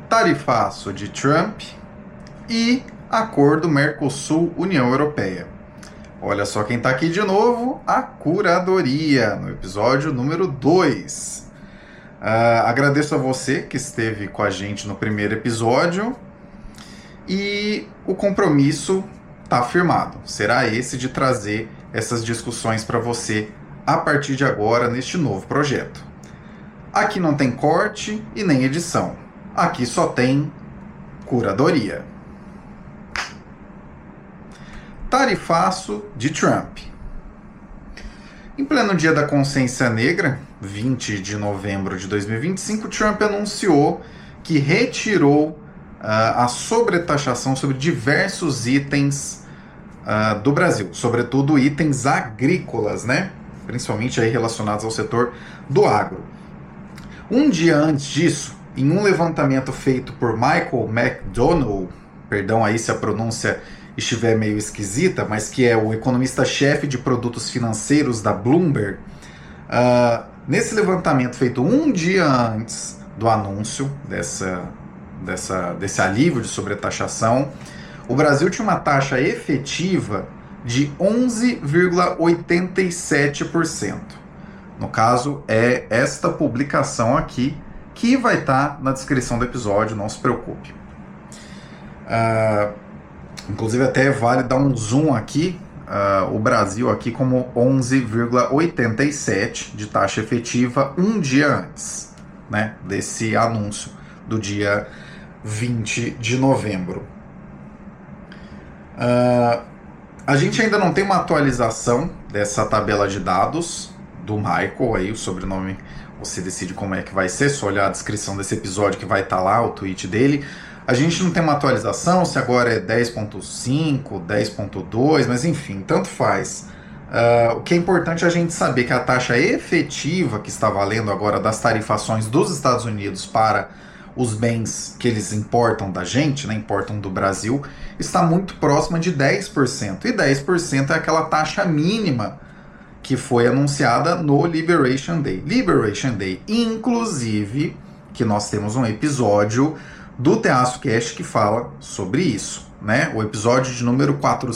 tarifaço de Trump e acordo Mercosul-União Europeia. Olha só quem está aqui de novo, a curadoria, no episódio número 2. Agradeço a você que esteve com a gente no primeiro episódio e o compromisso está firmado. Será esse de trazer essas discussões para você a partir de agora neste novo projeto. Aqui não tem corte e nem edição. Aqui só tem curadoria. Tarifaço de Trump. Em pleno dia da consciência negra, 20 de novembro de 2025, Trump anunciou que retirou a sobretaxação sobre diversos itens do Brasil, sobretudo itens agrícolas, né? Principalmente aí relacionados ao setor do agro. Um dia antes disso, em um levantamento feito por Michael McDonald, perdão aí se a pronúncia estiver meio esquisita, mas que é o economista-chefe de produtos financeiros da Bloomberg, nesse levantamento feito um dia antes do anúncio desse alívio de sobretaxação, o Brasil tinha uma taxa efetiva de 11,87%. No caso, é esta publicação aqui que vai estar na descrição do episódio, não se preocupe. Inclusive até vale dar um zoom aqui, o Brasil aqui como 11,87% de taxa efetiva um dia antes, né, desse anúncio do dia 20 de novembro. A gente ainda não tem uma atualização dessa tabela de dados do Michael, aí o sobrenome você decide como é que vai ser, só olhar a descrição desse episódio que vai estar lá, o tweet dele. A gente não tem uma atualização, se agora é 10.5, 10.2, mas enfim, tanto faz. O que é importante é a gente saber que a taxa efetiva que está valendo agora das tarifações dos Estados Unidos para os bens que eles importam da gente, né, importam do Brasil, está muito próxima de 10%. E 10% é aquela taxa mínima que foi anunciada no Liberation Day. Liberation Day, inclusive, que nós temos um episódio do Teatro Cast que fala sobre isso, né? O episódio de número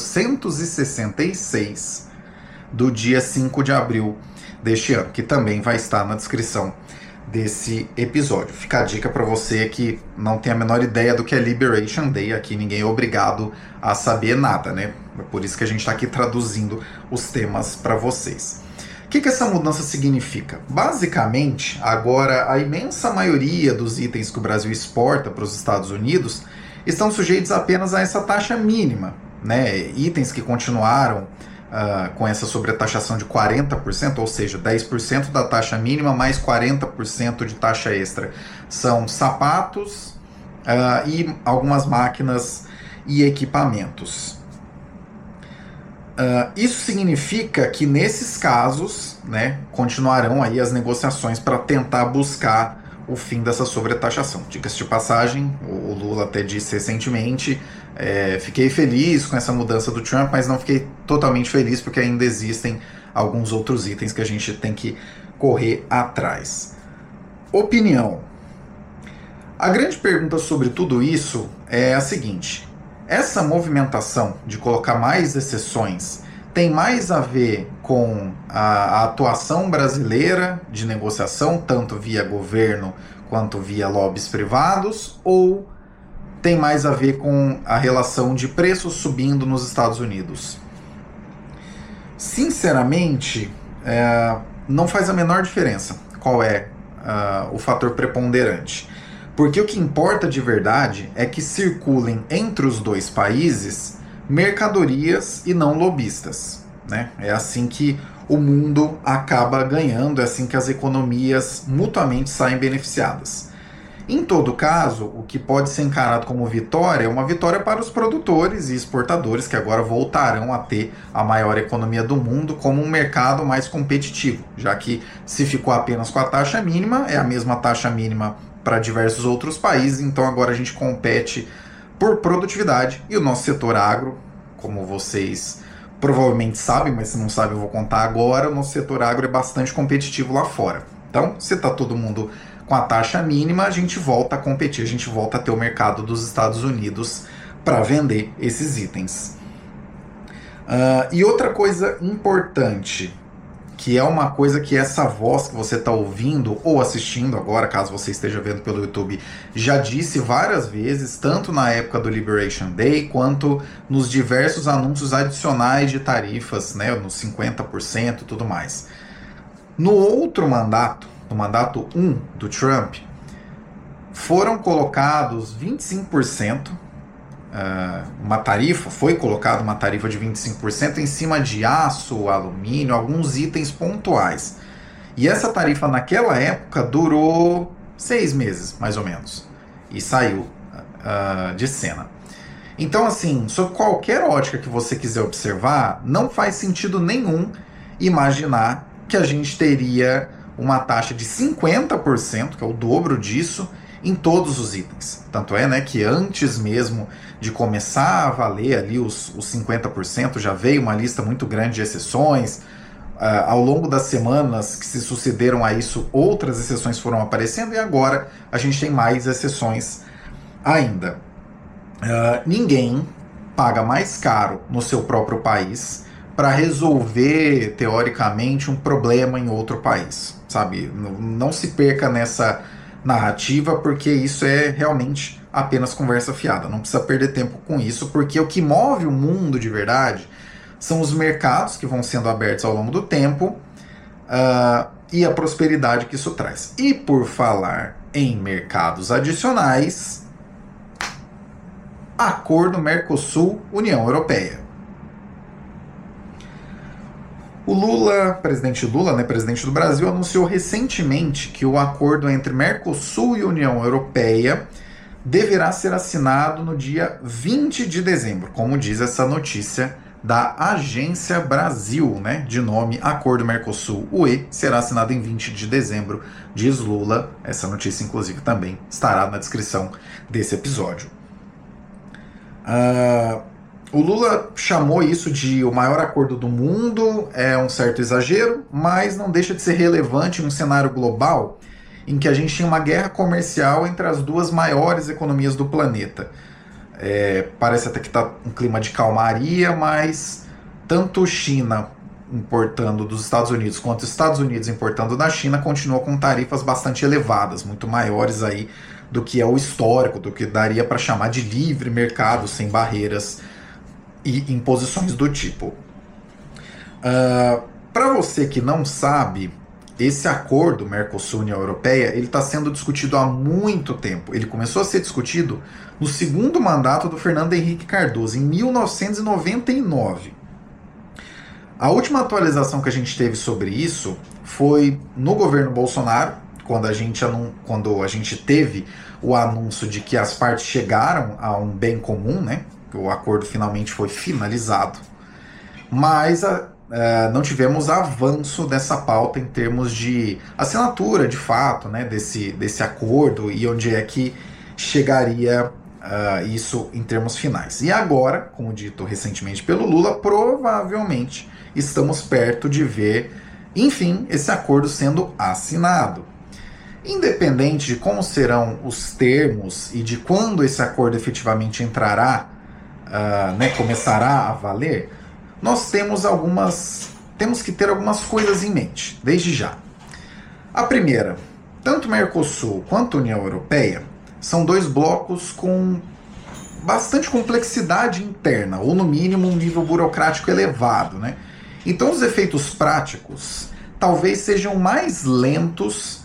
466, do dia 5 de abril deste ano, que também vai estar na descrição desse episódio. Fica a dica para você que não tem a menor ideia do que é Liberation Day. Aqui ninguém é obrigado a saber nada, né? É por isso que a gente está aqui traduzindo os temas para vocês. O que essa mudança significa? Basicamente, agora a imensa maioria dos itens que o Brasil exporta para os Estados Unidos estão sujeitos apenas a essa taxa mínima, né? Itens que continuaram com essa sobretaxação de 40%, ou seja, 10% da taxa mínima mais 40% de taxa extra. São sapatos e algumas máquinas e equipamentos. Isso significa que nesses casos, né, continuarão aí as negociações para tentar buscar o fim dessa sobretaxação. Diga-se de passagem, o Lula até disse recentemente, fiquei feliz com essa mudança do Trump, mas não fiquei totalmente feliz porque ainda existem alguns outros itens que a gente tem que correr atrás. Opinião. A grande pergunta sobre tudo isso é a seguinte: essa movimentação de colocar mais exceções tem mais a ver com a atuação brasileira de negociação, tanto via governo quanto via lobbies privados, ou tem mais a ver com a relação de preços subindo nos Estados Unidos? Sinceramente, não faz a menor diferença qual é o fator preponderante. Porque o que importa de verdade é que circulem entre os dois países mercadorias e não lobistas, né? É assim que o mundo acaba ganhando, é assim que as economias mutuamente saem beneficiadas. Em todo caso, o que pode ser encarado como vitória é uma vitória para os produtores e exportadores, que agora voltarão a ter a maior economia do mundo como um mercado mais competitivo, já que se ficou apenas com a taxa mínima, é a mesma taxa mínima para diversos outros países, então agora a gente compete por produtividade e o nosso setor agro, como vocês provavelmente sabem, mas se não sabem eu vou contar agora, o nosso setor agro é bastante competitivo lá fora. Então, se está todo mundo com a taxa mínima, a gente volta a competir, a gente volta a ter o mercado dos Estados Unidos para vender esses itens. E outra coisa importante, que é uma coisa que essa voz que você está ouvindo ou assistindo agora, caso você esteja vendo pelo YouTube, já disse várias vezes, tanto na época do Liberation Day, quanto nos diversos anúncios adicionais de tarifas, né, nos 50% e tudo mais. No outro mandato, no mandato 1 do Trump, foram colocados 25%, uma tarifa, foi colocada uma tarifa de 25% em cima de aço, alumínio, alguns itens pontuais. E essa tarifa naquela época durou 6 meses, mais ou menos, e saiu de cena. Então, assim, sob qualquer ótica que você quiser observar, não faz sentido nenhum imaginar que a gente teria uma taxa de 50%, que é o dobro disso, em todos os itens. Tanto é, né, que antes mesmo de começar a valer ali os 50%, já veio uma lista muito grande de exceções. Ao longo das semanas que se sucederam a isso, outras exceções foram aparecendo e agora a gente tem mais exceções ainda. Ninguém paga mais caro no seu próprio país para resolver, teoricamente, um problema em outro país, sabe? Não se perca nessa narrativa, porque isso é realmente apenas conversa fiada. Não precisa perder tempo com isso, porque o que move o mundo de verdade são os mercados que vão sendo abertos ao longo do tempo e a prosperidade que isso traz. E por falar em mercados adicionais, Acordo Mercosul-União Europeia. O Lula, presidente Lula, né, presidente do Brasil, anunciou recentemente que o acordo entre Mercosul e União Europeia deverá ser assinado no dia 20 de dezembro, como diz essa notícia da Agência Brasil, né, de nome Acordo Mercosul-UE, será assinado em 20 de dezembro, diz Lula. Essa notícia, inclusive, também estará na descrição desse episódio. O Lula chamou isso de o maior acordo do mundo, é um certo exagero, mas não deixa de ser relevante em um cenário global em que a gente tinha uma guerra comercial entre as duas maiores economias do planeta. Parece até que está um clima de calmaria, mas tanto China importando dos Estados Unidos quanto Estados Unidos importando da China continuam com tarifas bastante elevadas, muito maiores aí do que é o histórico, do que daria para chamar de livre mercado, sem barreiras e imposições do tipo. Para você que não sabe, esse acordo Mercosul-União Europeia ele está sendo discutido há muito tempo. Ele começou a ser discutido no segundo mandato do Fernando Henrique Cardoso, em 1999. A última atualização que a gente teve sobre isso foi no governo Bolsonaro, quando a gente teve o anúncio de que as partes chegaram a um bem comum, né? O acordo finalmente foi finalizado, mas não tivemos avanço dessa pauta em termos de assinatura, de fato, né, desse acordo e onde é que chegaria isso em termos finais. E agora, como dito recentemente pelo Lula, provavelmente estamos perto de ver, enfim, esse acordo sendo assinado. Independente de como serão os termos e de quando esse acordo efetivamente entrará, começará a valer, nós temos que ter algumas coisas em mente, desde já. A primeira, tanto Mercosul quanto União Europeia são dois blocos com bastante complexidade interna, ou no mínimo um nível burocrático elevado, né? Então os efeitos práticos talvez sejam mais lentos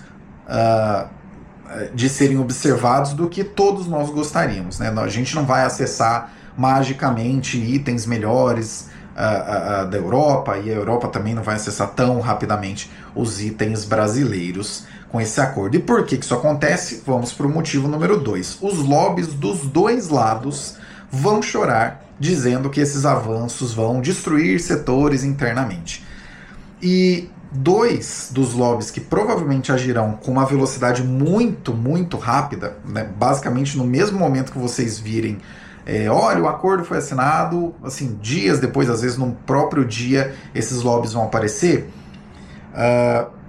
de serem observados do que todos nós gostaríamos, né? A gente não vai acessar magicamente itens melhores da Europa, e a Europa também não vai acessar tão rapidamente os itens brasileiros com esse acordo. E por que isso acontece? Vamos para o motivo número 2. Os lobbies dos dois lados vão chorar, dizendo que esses avanços vão destruir setores internamente. E dois dos lobbies que provavelmente agirão com uma velocidade muito, muito rápida, né, basicamente no mesmo momento que vocês virem olha, o acordo foi assinado, assim, dias depois, às vezes no próprio dia, esses lobbies vão aparecer.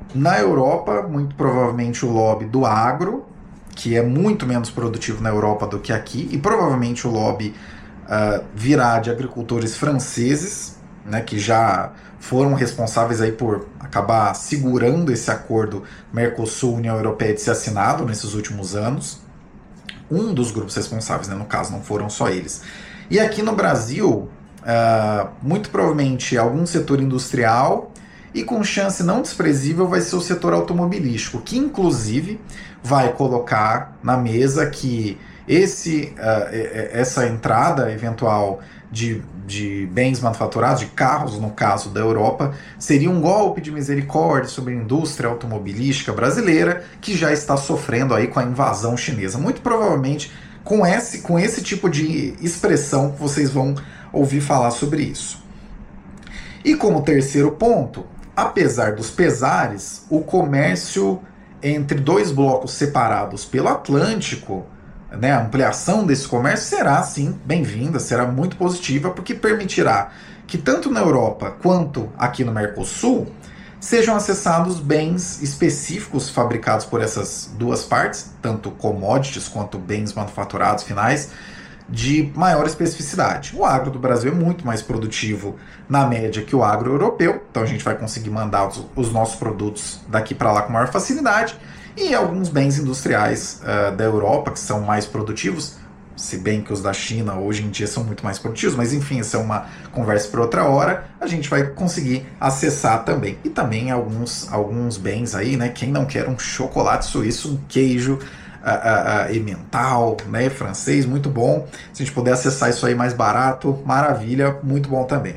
Na Europa, muito provavelmente o lobby do agro, que é muito menos produtivo na Europa do que aqui, e provavelmente o lobby virá de agricultores franceses, né, que já foram responsáveis aí por acabar segurando esse acordo Mercosul-União Europeia de ser assinado nesses últimos anos. Um dos grupos responsáveis, né, no caso, não foram só eles. E aqui no Brasil, muito provavelmente algum setor industrial e com chance não desprezível vai ser o setor automobilístico, que inclusive vai colocar na mesa que essa entrada eventual de bens manufaturados, de carros no caso da Europa, seria um golpe de misericórdia sobre a indústria automobilística brasileira, que já está sofrendo aí com a invasão chinesa. Muito provavelmente com esse tipo de expressão vocês vão ouvir falar sobre isso. E como terceiro ponto, apesar dos pesares, o comércio entre dois blocos separados pelo Atlântico, né, a ampliação desse comércio será, sim, bem-vinda, será muito positiva, porque permitirá que tanto na Europa quanto aqui no Mercosul sejam acessados bens específicos fabricados por essas duas partes, tanto commodities quanto bens manufaturados finais, de maior especificidade. O agro do Brasil é muito mais produtivo na média que o agro europeu, então a gente vai conseguir mandar os nossos produtos daqui para lá com maior facilidade, e alguns bens industriais da Europa que são mais produtivos, se bem que os da China hoje em dia são muito mais produtivos, mas enfim, essa é uma conversa para outra hora, a gente vai conseguir acessar também. E também alguns bens aí, né? Quem não quer um chocolate suíço, um queijo emmental, né, francês, muito bom. Se a gente puder acessar isso aí mais barato, maravilha, muito bom também.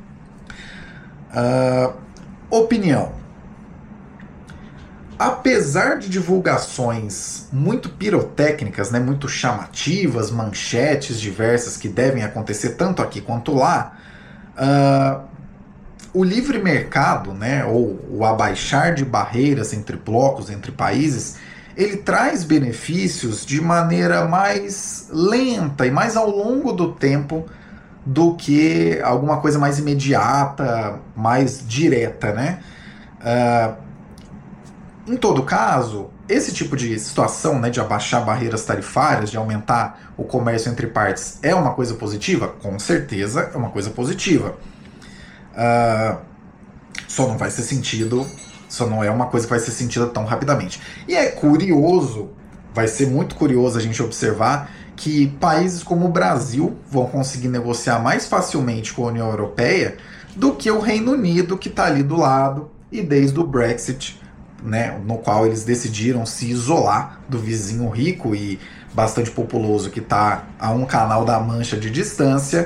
Opinião. Apesar de divulgações muito pirotécnicas, né, muito chamativas, manchetes diversas que devem acontecer tanto aqui quanto lá, o livre mercado, né, ou o abaixar de barreiras entre blocos, entre países, ele traz benefícios de maneira mais lenta e mais ao longo do tempo do que alguma coisa mais imediata, mais direta, né? Em todo caso, esse tipo de situação, né, de abaixar barreiras tarifárias, de aumentar o comércio entre partes, é uma coisa positiva? Com certeza é uma coisa positiva. Só não vai ser sentido, só não é uma coisa que vai ser sentida tão rapidamente. E é curioso, vai ser muito curioso a gente observar que países como o Brasil vão conseguir negociar mais facilmente com a União Europeia do que o Reino Unido, que está ali do lado, e desde o Brexit, né, no qual eles decidiram se isolar do vizinho rico e bastante populoso que está a um canal da Mancha de distância.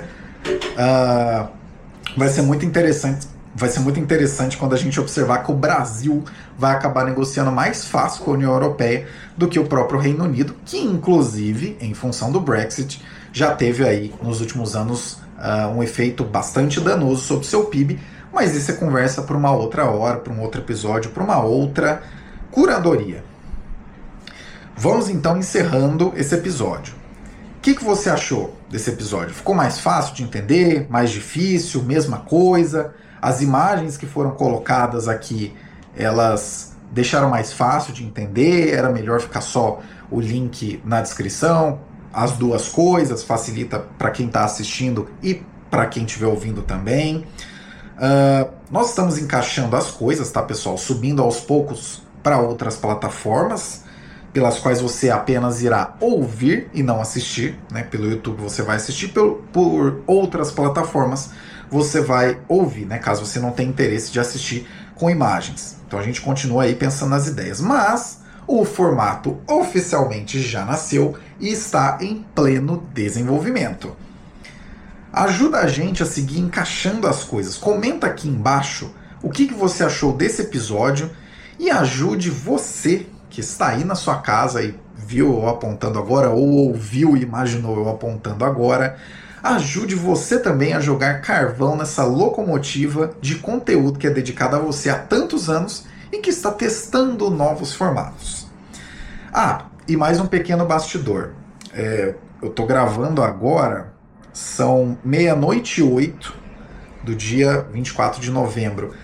Vai ser muito interessante quando a gente observar que o Brasil vai acabar negociando mais fácil com a União Europeia do que o próprio Reino Unido, que inclusive, em função do Brexit, já teve aí nos últimos anos um efeito bastante danoso sobre o seu PIB, mas isso é conversa para uma outra hora, para um outro episódio, para uma outra curadoria. Vamos então encerrando esse episódio. O que você achou desse episódio? Ficou mais fácil de entender? Mais difícil? Mesma coisa? As imagens que foram colocadas aqui, elas deixaram mais fácil de entender? Era melhor ficar só o link na descrição? As duas coisas, facilita para quem está assistindo e para quem estiver ouvindo também. Nós estamos encaixando as coisas, tá, pessoal? Subindo aos poucos para outras plataformas, pelas quais você apenas irá ouvir e não assistir, né? Pelo YouTube você vai assistir, por outras plataformas você vai ouvir, né? Caso você não tenha interesse de assistir com imagens. Então a gente continua aí pensando nas ideias, mas o formato oficialmente já nasceu e está em pleno desenvolvimento. Ajuda a gente a seguir encaixando as coisas. Comenta aqui embaixo o que você achou desse episódio e ajude você que está aí na sua casa e viu eu apontando agora ou ouviu e imaginou eu apontando agora. Ajude você também a jogar carvão nessa locomotiva de conteúdo que é dedicada a você há tantos anos e que está testando novos formatos. E mais um pequeno bastidor. Eu estou gravando agora, são 00:08 do dia 24 de novembro.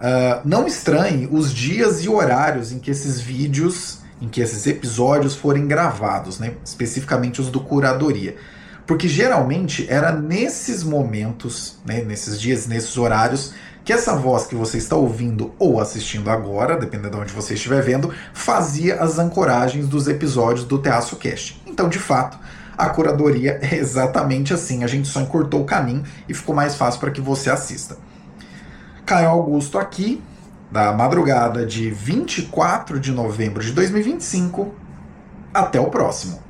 Não estranhe os dias e horários em que esses vídeos, em que esses episódios forem gravados, né? Especificamente os do Curadoria. Porque geralmente era nesses momentos, né, nesses dias, nesses horários, que essa voz que você está ouvindo ou assistindo agora, dependendo de onde você estiver vendo, fazia as ancoragens dos episódios do Teatro Cast. Então, de fato, a curadoria é exatamente assim. A gente só encurtou o caminho e ficou mais fácil para que você assista. Caio Augusto aqui, da madrugada de 24 de novembro de 2025. Até o próximo.